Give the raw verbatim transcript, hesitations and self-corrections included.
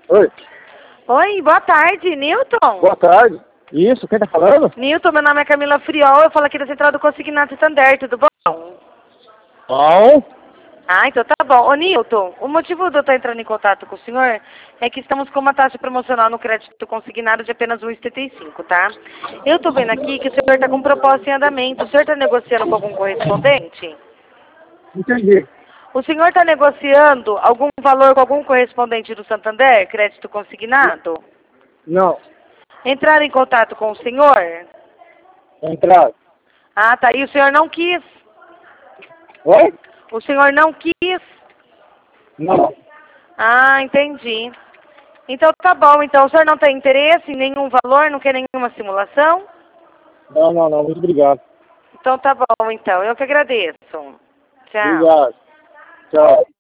Oi. Oi, boa tarde, Newton. Boa tarde. Isso, quem tá falando? Newton, meu nome é Camila Friol, eu falo aqui da Central do Consignado Santander, tudo bom? Bom. Ah, então tá bom. Ô, Newton, o motivo de eu estar entrando em contato com o senhor é que estamos com uma taxa promocional no crédito consignado de apenas um vírgula setenta e cinco, tá? Eu tô vendo aqui que o senhor está com proposta em andamento. O senhor está negociando com algum correspondente? Entendi. O senhor está negociando algum valor com algum correspondente do Santander, crédito consignado? Não. Entrar em contato com o senhor? Entrar. Ah, tá. E o senhor não quis? Oi? O senhor não quis? Não. Ah, entendi. Então tá bom. Então o senhor não tem interesse em nenhum valor, não quer nenhuma simulação? Não, não, não. Muito obrigado. Então tá bom, então. Eu que agradeço. Tchau. Obrigado. Tchau.